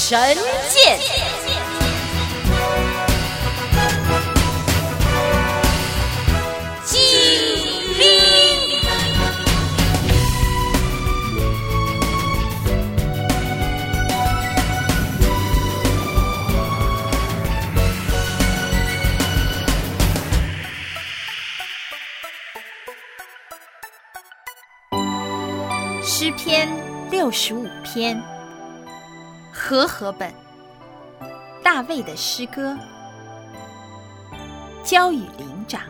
神剑。诗篇65篇，和合本，大卫的诗歌。交与灵长。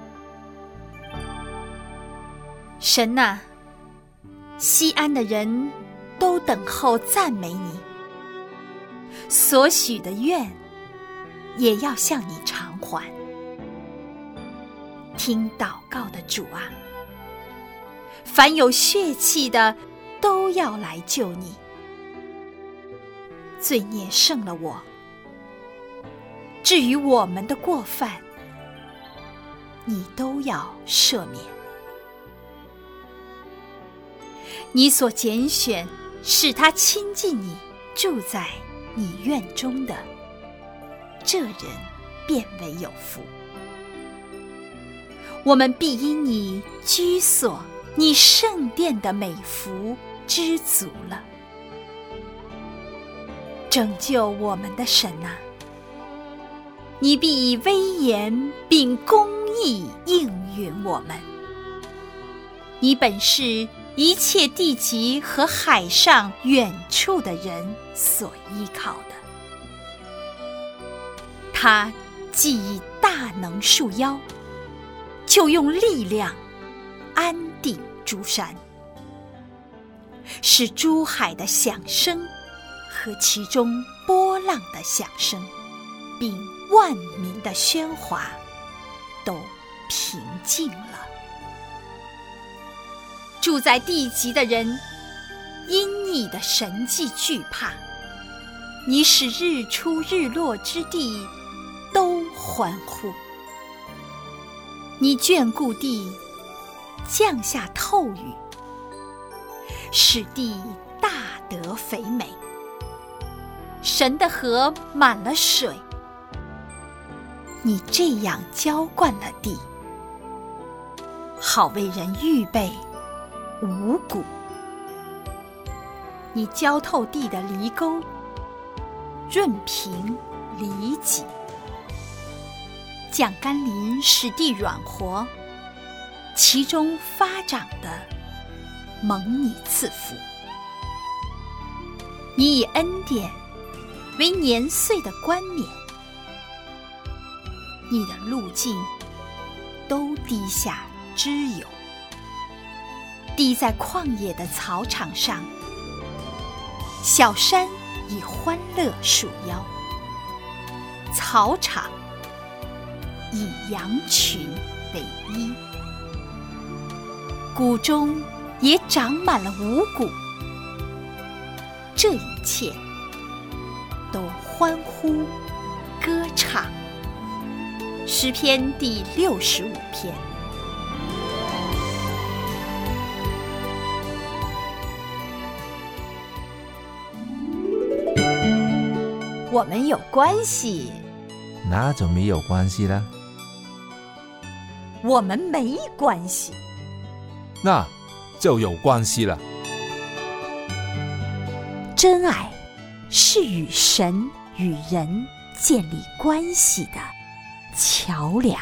神啊，西安的人都等候赞美你，所许的愿也要向你偿还。听祷告的主啊，凡有血气的都要来救你。罪孽胜了我，至于我们的过犯，你都要赦免。你所拣选使他亲近你，住在你院中的，这人便为有福。我们必因你居所你圣殿的美福知足了。拯救我们的神啊，你必以威严并公义应允我们。你本是一切地极和海上远处的人所依靠的。他既以大能束腰，就用力量安定诸山，使诸海的响声和其中波浪的响声，并万民的喧哗都平静了。住在地极的人因你的神迹惧怕，你使日出日落之地都欢呼。你眷顾地，降下透雨，使地大得肥美。神的河满了水，你这样浇灌了地，好为人预备五谷。你浇透地的犁沟，润平犁脊，降甘霖使地软和，其中发长的蒙你赐福。你以恩典为年岁的冠冕，你的路径都滴下脂油，滴在旷野的草场上，小山以欢乐束腰，草场以羊群为衣，谷中也长满了五谷。这一切都欢呼歌唱。诗篇第65篇。我们有关系， 那就没有关系了。 我们没关系， 那就有关系了。 真爱是与神与人建立关系的桥梁。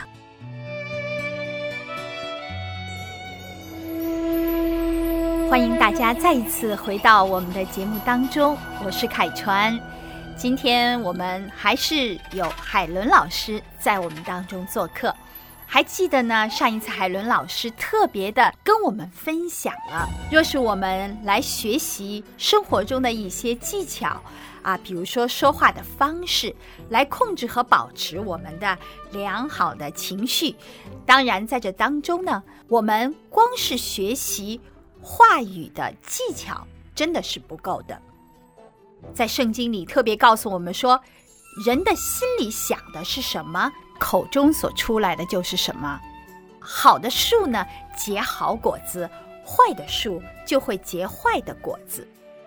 欢迎大家再一次回到我们的节目当中，我是凯川。今天我们还是有海伦老师在我们当中做客。还记得呢，上一次海伦老师特别的跟我们分享了，若是我们来学习生活中的一些技巧啊，比如说说话的方式，来控制和保持我们的良好的情绪。当然在这当中呢，我们光是学习话语的技巧真的是不够的。在圣经里特别告诉我们说，人的心里想的是什么，口中所出来的就是什么。好的树呢，结好果子，坏的树就会结坏的果子。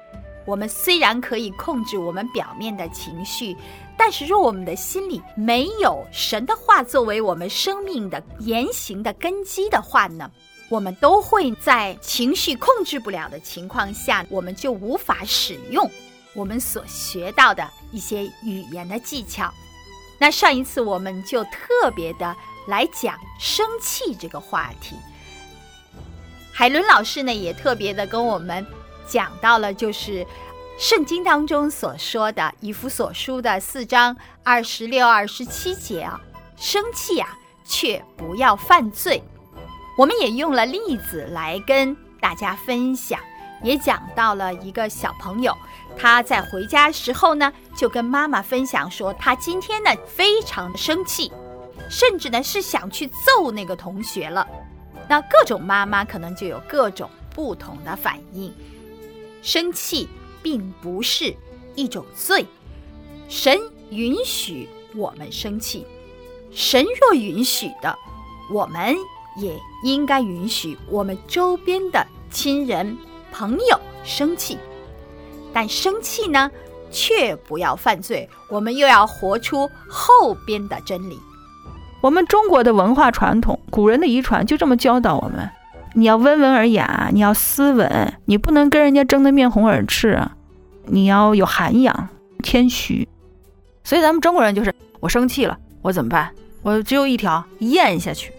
我们虽然可以控制我们表面的情绪，但是若我们的心里没有神的话作为我们生命的言行的根基的话呢，我们都会在情绪控制不了的情况下，我们就无法使用我们所学到的一些语言的技巧。那上一次我们就特别的来讲生气这个话题，海伦老师呢也特别的跟我们讲到了，就是圣经当中所说的以弗所书的4章26、27节啊，生气啊，却不要犯罪。我们也用了例子来跟大家分享，也讲到了一个小朋友，他在回家时候呢，就跟妈妈分享说，他今天呢非常的生气，甚至呢是想去揍那个同学了。那各种妈妈可能就有各种不同的反应。生气并不是一种罪，神允许我们生气，神若允许的，我们也应该允许我们周边的亲人朋友生气。但生气呢，却不要犯罪，我们又要活出后边的真理。 我们中国的文化传统，古人的遗传就这么教导我们，你要温文尔雅，你要斯文，你不能跟人家争得面红耳赤，你要有涵养谦虚。所以咱们中国人就是，我生气了我怎么办？我只有一条，咽下去。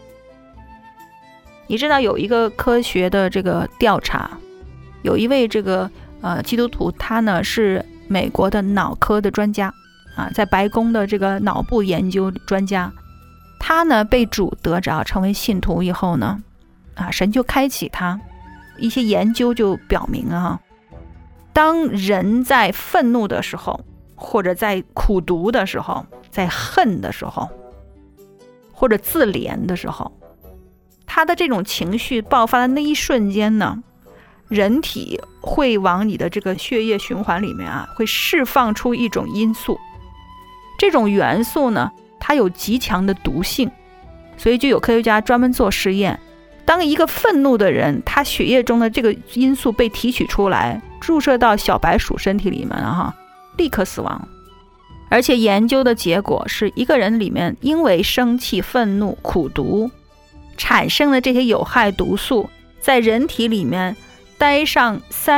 你知道有一个科学的这个调查，有一位这个基督徒，他呢是美国的脑科的专家啊，在白宫的这个脑部研究专家。他呢被主得着成为信徒以后呢，神就开启他一些研究，就表明当人在愤怒的时候，或者在苦毒的时候，在恨的时候，或者自怜的时候，他的这种情绪爆发的那一瞬间呢，人体会往你的这个血液循环里面会释放出一种因素，这种元素呢它有极强的毒性，所以就有科学家专门做实验，当一个愤怒的人，他血液中的这个因素被提取出来，注射到小白鼠身体里面立刻死亡。而且研究的结果是，一个人里面因为生气、愤怒、苦毒产生的这些有害毒素，在人体里面待上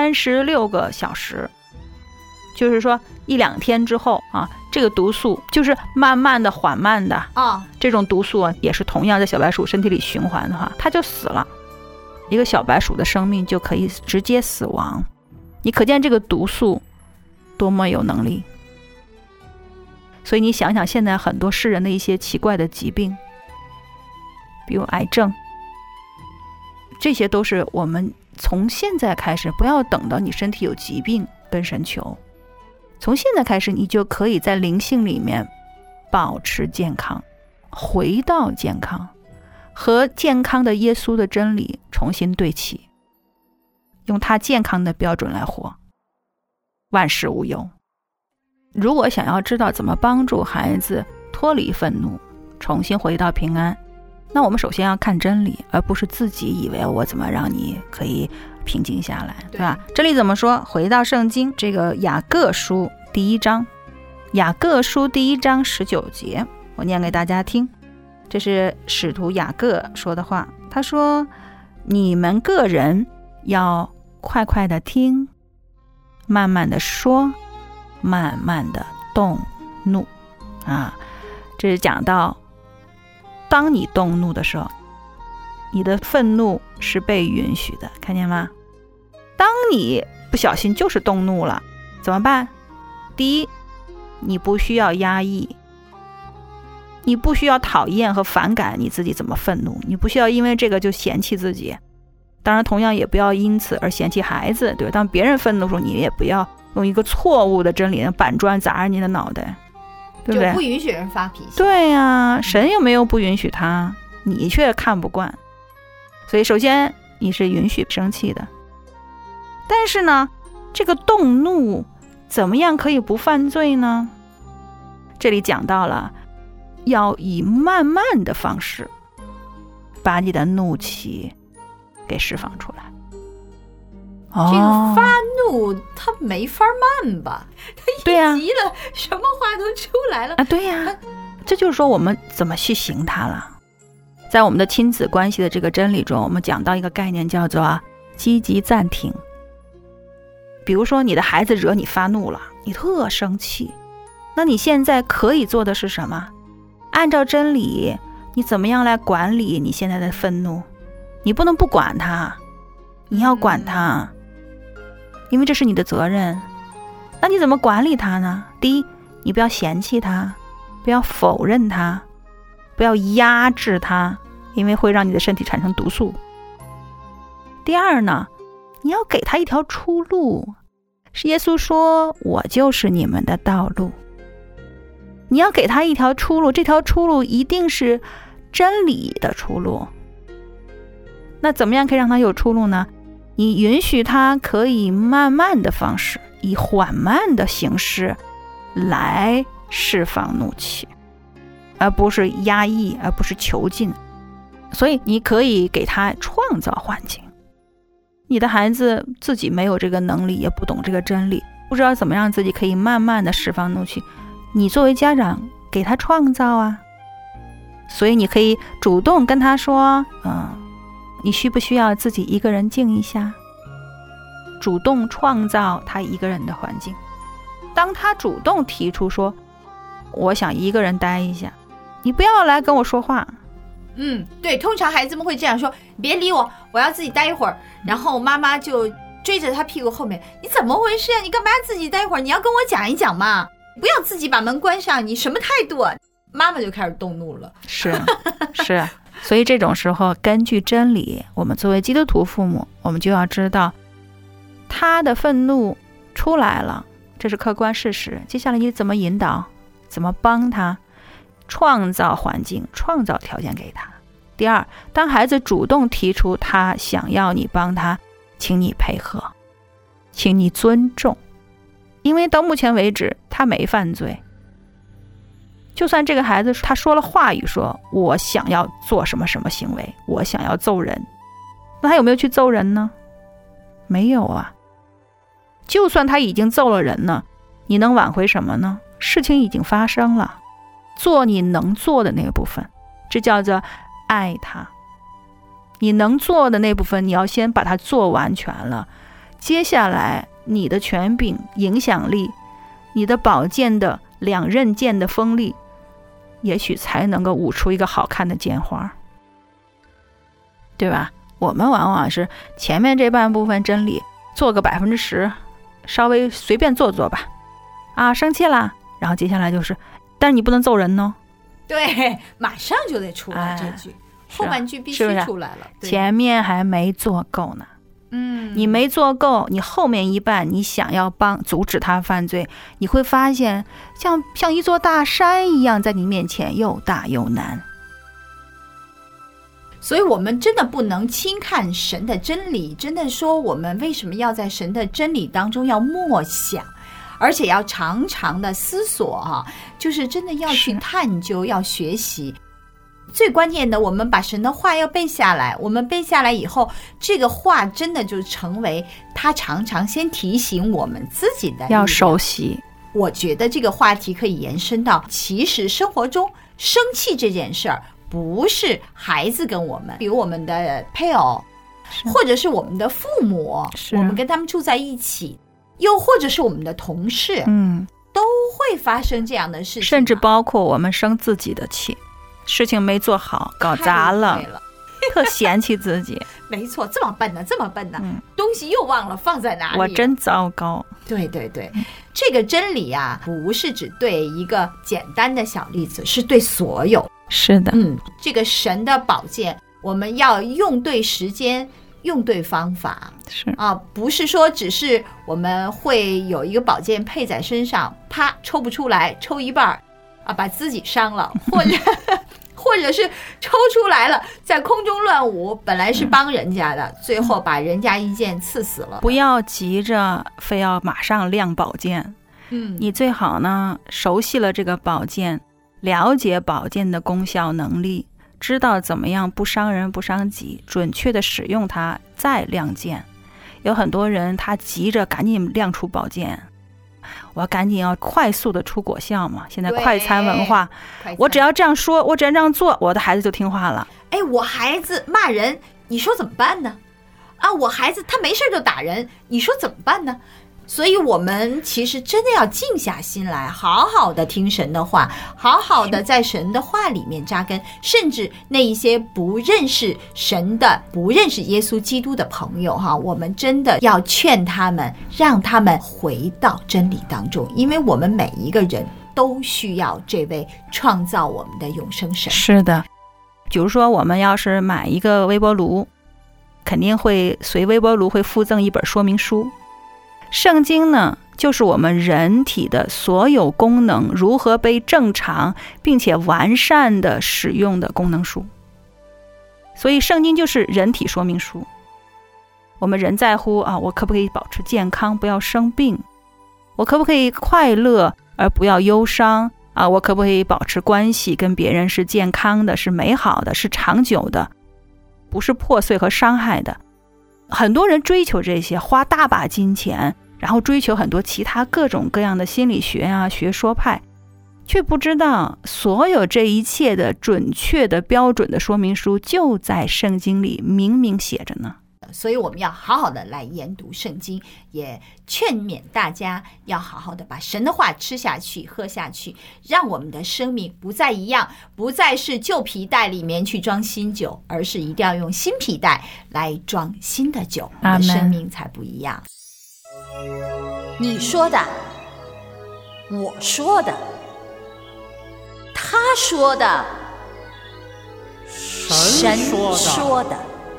36个小时，就是说1-2天之后这个毒素就是慢慢的缓慢的这种毒素也是同样在小白鼠身体里循环的话，它就死了。一个小白鼠的生命就可以直接死亡，你可见这个毒素多么有能力。所以你想想现在很多世人的一些奇怪的疾病，比如癌症，这些都是我们从现在开始，不要等到你身体有疾病跟神求，从现在开始你就可以在灵性里面保持健康，回到健康，和健康的耶稣的真理重新对齐，用他健康的标准来活，万事无忧。如果想要知道怎么帮助孩子脱离愤怒，重新回到平安，那我们首先要看真理，而不是自己以为我怎么让你可以平静下来，对吧？真理怎么说？回到圣经，这个雅各书第1章，雅各书第1章19节，我念给大家听。这是使徒雅各说的话，他说：你们个人要快快的听，慢慢的说，慢慢的动怒这是讲到当你动怒的时候，你的愤怒是被允许的，看见吗？当你不小心就是动怒了，怎么办？第一，你不需要压抑，你不需要讨厌和反感你自己怎么愤怒，你不需要因为这个就嫌弃自己，当然同样也不要因此而嫌弃孩子，对吧？当别人愤怒的时候，你也不要用一个错误的真理板砖砸着你的脑袋，对不对？ 就不允许人发脾气。 对呀，神又没有不允许他，你却看不惯。所以首先你是允许生气的，但是呢，这个动怒怎么样可以不犯罪呢？这里讲到了要以慢慢的方式把你的怒气给释放出来这个发怒他没法慢吧？他一急了，什么话都出来了啊！对呀，这就是说我们怎么去行它了。在我们的亲子关系的这个真理中，我们讲到一个概念叫做积极暂停。比如说你的孩子惹你发怒了，你特生气，那你现在可以做的是什么？按照真理，你怎么样来管理你现在的愤怒？你不能不管他，你要管他，因为这是你的责任。那你怎么管理他呢？第一，你不要嫌弃他，不要否认他，不要压制他，因为会让你的身体产生毒素。第二呢，你要给他一条出路。是耶稣说，我就是你们的道路。你要给他一条出路，这条出路一定是真理的出路。那怎么样可以让他有出路呢？你允许他可以慢慢的方式，以缓慢的形式来释放怒气，而不是压抑，而不是囚禁。所以你可以给他创造环境。你的孩子自己没有这个能力，也不懂这个真理，不知道怎么让自己可以慢慢的释放怒气，你作为家长给他创造啊。所以你可以主动跟他说，你需不需要自己一个人静一下？主动创造他一个人的环境。当他主动提出说，我想一个人待一下，你不要来跟我说话。 对，通常孩子们会这样说，别理我，我要自己待一会儿。然后妈妈就追着他屁股后面，你怎么回事啊？你干嘛自己待一会儿？你要跟我讲一讲嘛，不要自己把门关上，你什么态度啊？妈妈就开始动怒了。是， 所以这种时候根据真理，我们作为基督徒父母，我们就要知道他的愤怒出来了，这是客观事实。接下来你怎么引导，怎么帮他，创造环境，创造条件给他。第二，当孩子主动提出他想要你帮他，请你配合，请你尊重，因为到目前为止他没犯罪。就算这个孩子他说了话语，说我想要做什么什么行为，我想要揍人，那他有没有去揍人呢？没有啊。就算他已经揍了人呢，你能挽回什么呢？事情已经发生了，做你能做的那个部分，这叫做爱他。你能做的那部分，你要先把它做完全了，接下来你的权柄、影响力，你的宝剑的两刃剑的锋利，也许才能够舞出一个好看的剑花，对吧？我们往往是前面这半部分真理做个10%，稍微随便做做吧。生气了，然后接下来就是，但是你不能揍人呢。 对，马上就得出来这句，后半句必须出来了。 前面还没做够呢。你没做够，你后面一半你想要阻止他犯罪，你会发现像一座大山一样在你面前，又大又难。 所以我们真的不能轻看神的真理，真的说我们为什么要在神的真理当中要默想，而且要常常的思索就是真的要去探究，要学习。最关键的，我们把神的话要背下来，我们背下来以后，这个话真的就成为他常常先提醒我们自己的， 要熟悉。 我觉得这个话题可以延伸到，其实生活中生气这件事儿不是孩子跟我们，比如我们的配偶，或者是我们的父母，我们跟他们住在一起，又或者是我们的同事，都会发生这样的事情， 甚至包括我们生自己的气，事情没做好，搞砸了，特嫌弃自己。 没错，这么笨呢，东西又忘了放在哪里， 我真糟糕。 对，这个真理啊，不是只对一个简单的小例子，是对所有。 是的， 这个神的宝剑，我们要用对时间，用对方法。 是不是说只是我们会有一个宝剑配在身上，啪抽不出来，抽一半把自己伤了，或者是抽出来了，在空中乱舞，本来是帮人家的，最后把人家一剑刺死了。 不要急着非要马上亮宝剑，你最好呢熟悉了这个宝剑，了解宝剑的功效能力，知道怎么样不伤人不伤己，准确的使用它再亮剑。 有很多人他急着赶紧亮出宝剑，我赶紧要快速的出果效嘛。现在快餐文化，我只要这样说，我只要这样做，我的孩子就听话了。 哎，我孩子骂人，你说怎么办呢？啊，我孩子他没事就打人，你说怎么办呢？所以我们其实真的要静下心来，好好的听神的话，好好的在神的话里面扎根。甚至那一些不认识神的、不认识耶稣基督的朋友哈，我们真的要劝他们，让他们回到真理当中，因为我们每一个人都需要这位创造我们的永生神。 是的，比如说我们要是买一个微波炉，肯定会随微波炉会附赠一本说明书。圣经呢，就是我们人体的所有功能如何被正常并且完善的使用的功能书。所以圣经就是人体说明书。我们人在乎啊，我可不可以保持健康，不要生病？我可不可以快乐而不要忧伤啊？我可不可以保持关系跟别人是健康的，是美好的，是长久的，不是破碎和伤害的？很多人追求这些，花大把金钱，然后追求很多其他各种各样的心理学啊、学说派，却不知道所有这一切的准确的标准的说明书就在圣经里明明写着呢。 所以我们要好好的来研读圣经，也劝勉大家要好好的把神的话吃下去、喝下去，让我们的生命不再一样，不再是旧皮袋里面去装新酒，而是一定要用新皮袋来装新的酒，我们的生命才不一样。你说的，我说的，他说的，神说的。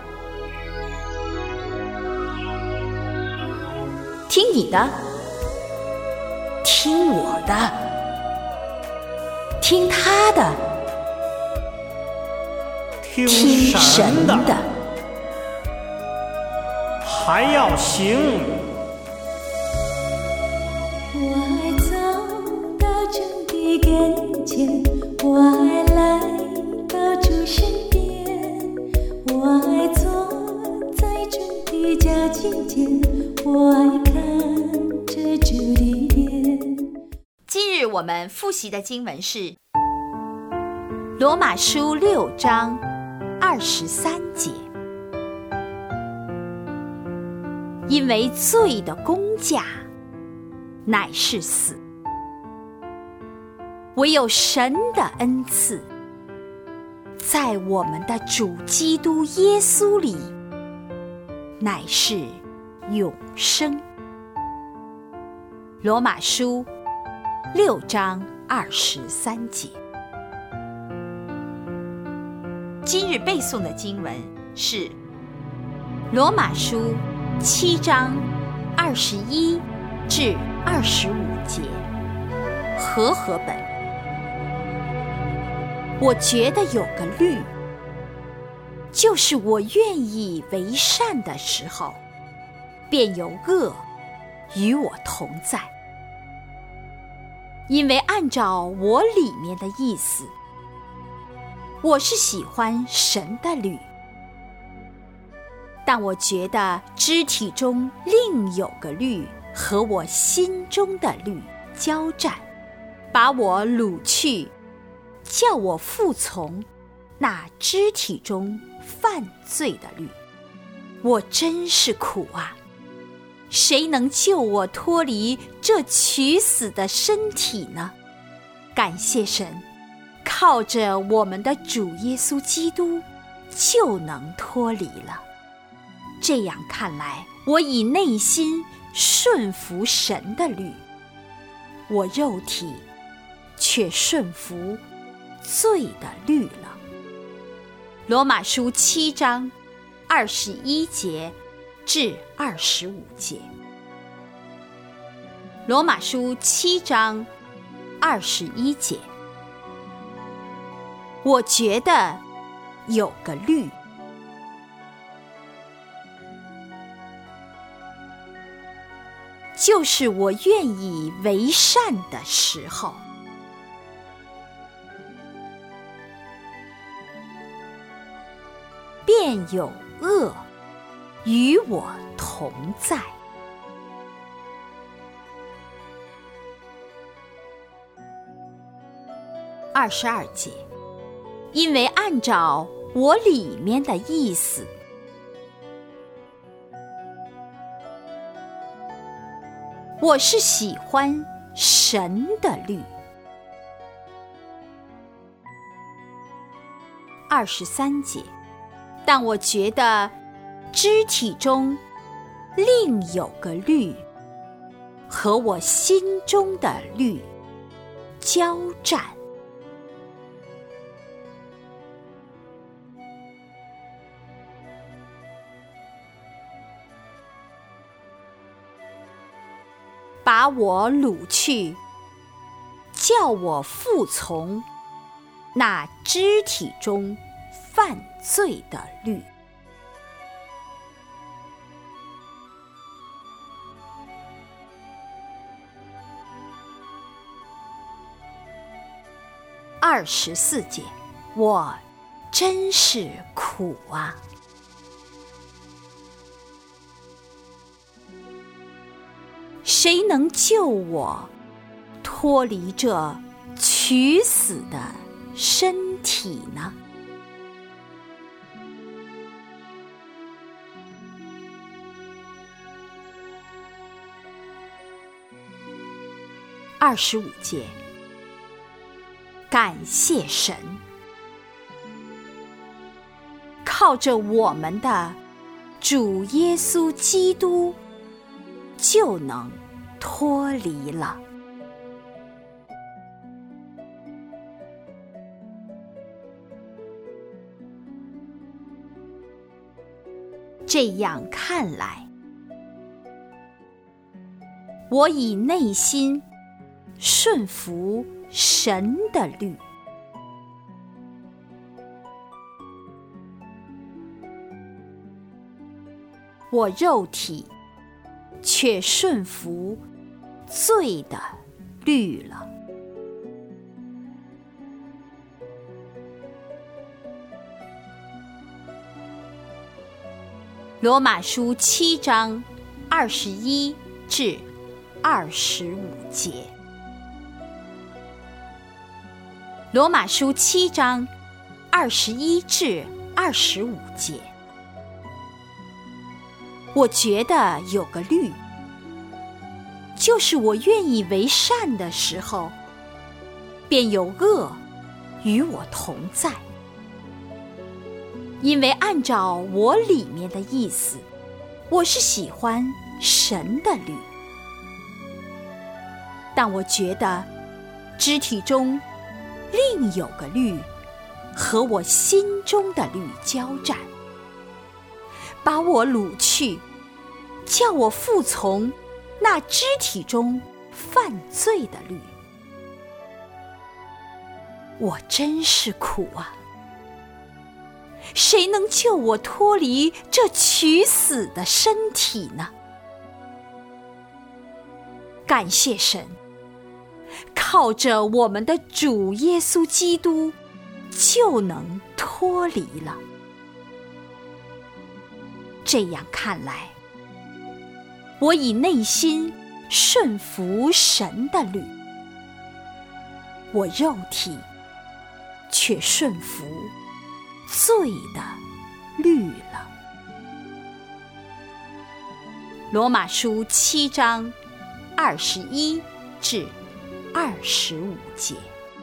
听你的，听我的，听他的， 听神的，还要行。 我爱走到主的跟前，我爱来到主身边，我爱坐在主的脚近前，我爱看着主的脸。 今日我们复习的经文是罗马书6章23节。因为罪的工价乃是死，唯有神的恩赐在我们的主基督耶稣里乃是永生。罗马书6章23节。今日背诵的经文是罗马书7章21至25节，和合本。我觉得有个律，就是我愿意为善的时候，便有恶与我同在。因为按照我里面的意思，我是喜欢神的律，但我觉得肢体中另有个律和我心中的律交战，把我掳去，叫我服从那肢体中犯罪的律。我真是苦啊！谁能救我脱离这取死的身体呢？感谢神，靠着我们的主耶稣基督就能脱离了。这样看来，我以内心顺服神的律，我肉体却顺服罪的律了。罗马书7章21节至25节。罗马书7章21节。我觉得有个律，就是我愿意为善的时候，便有恶与我同同在。22节，因为按照我里面的意思，我是喜欢神的律。23节，但我觉得肢体中另有个律和我心中的律交战。把我掳去，叫我服从那肢体中犯罪的律。24节，我真是苦啊！谁能救我脱离这取死的身体呢？25节，感谢神，靠着我们的主耶稣基督就能脱离了。这样看来，我以内心顺服神的律，我肉体却顺服罪的律了。罗马书7章21至25节。罗马书7章21至25节。我觉得有个律，就是我愿意为善的时候，便有恶与我同在。因为按照我里面的意思，我是喜欢神的律，但我觉得肢体中另有个律和我心中的律交战，把我掳去，叫我服从那肢体中犯罪的律。我真是苦啊！谁能救我脱离这取死的身体呢？感谢神，靠着我们的主耶稣基督就能脱离了。这样看来，我以内心顺服神的律，我肉体却顺服罪的律了。罗马书7章21至25节。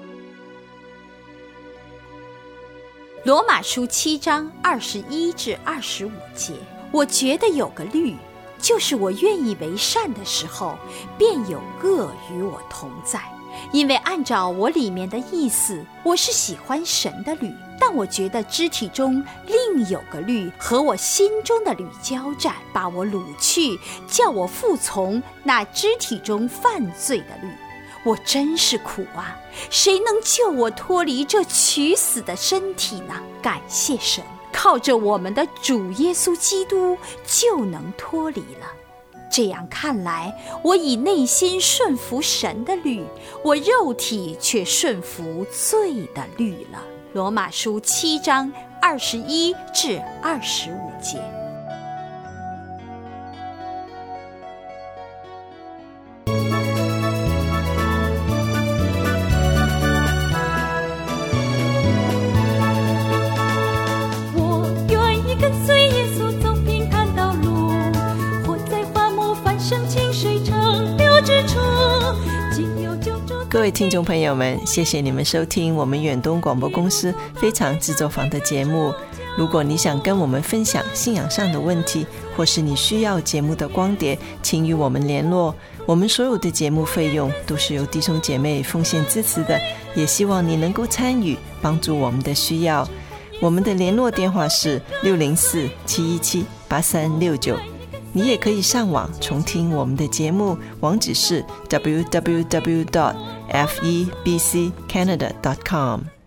罗马书7章21至25节。我觉得有个律，就是我愿意为善的时候，便有恶与我同在。因为按照我里面的意思，我是喜欢神的律，但我觉得肢体中另有个律和我心中的律交战，把我掳去，叫我服从那肢体中犯罪的律。我真是苦啊！谁能救我脱离这取死的身体呢？感谢神，靠着我们的主耶稣基督就能脱离了。这样看来，我以内心顺服神的律，我肉体却顺服罪的律了。罗马书7章21至25节。 位听众朋友们，谢谢你们收听我们远东广播公司非常制作坊的节目。如果你想跟我们分享信仰上的问题，或是你需要节目的光碟，请与我们联络。我们所有的节目费用都是由弟兄姐妹奉献支持的，也希望你能够参与，帮助我们的需要。我们的联络电话是604-717-8369，你也可以上网重听我们的节目，网址是 www.febccanada.com。